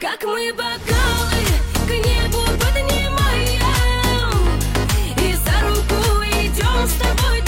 Как мы бокалы к небу поднимаем и за руку идем с тобой